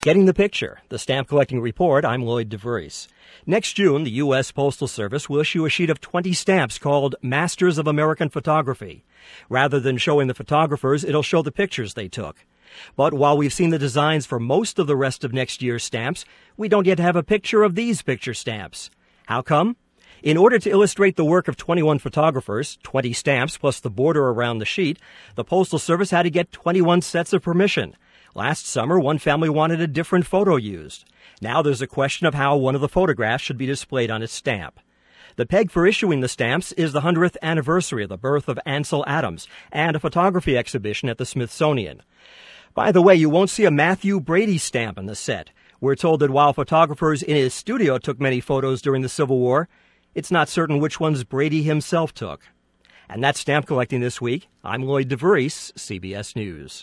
Getting the picture. The Stamp Collecting Report. I'm Lloyd DeVries. Next June, the U.S. Postal Service will issue a sheet of 20 stamps called Masters of American Photography. Rather than showing the photographers, it'll show the pictures they took. But while we've seen the designs for most of the rest of next year's stamps, we don't yet have a picture of these picture stamps. How come? In order to illustrate the work of 21 photographers, 20 stamps plus the border around the sheet, the Postal Service had to get 21 sets of permission. Last summer, one family wanted a different photo used. Now there's a question of how one of the photographs should be displayed on its stamp. The peg for issuing the stamps is the 100th anniversary of the birth of Ansel Adams and a photography exhibition at the Smithsonian. By the way, you won't see a Matthew Brady stamp in the set. We're told that while photographers in his studio took many photos during the Civil War, it's not certain which ones Brady himself took. And that's Stamp Collecting this week. I'm Lloyd DeVries, CBS News.